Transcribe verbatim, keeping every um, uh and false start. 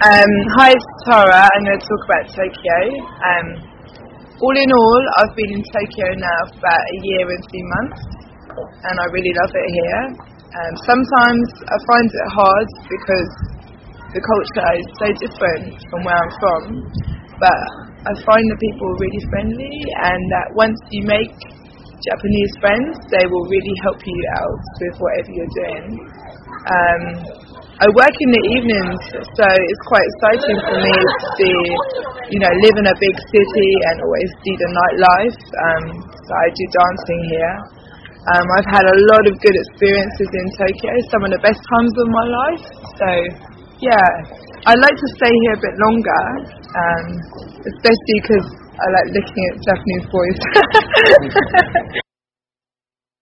Um, hi, it's Tara. I'm going to talk about Tokyo. Um, all in all, I've been in Tokyo now for about a year and three months, and I really love it here. Um, sometimes I find it hard because the culture is so different from where I'm from, but I find the people really friendly, and that once you make Japanese friends, they will really help you out with whatever you're doing. Um, I work in the evenings, so it's quite exciting for me to be, you know, live in a big city and always see the nightlife. Um, so I do dancing here. Um, I've had a lot of good experiences in Tokyo, some of the best times of my life. So, yeah, I'd like to stay here a bit longer, um, especially because I like looking at Japanese boys.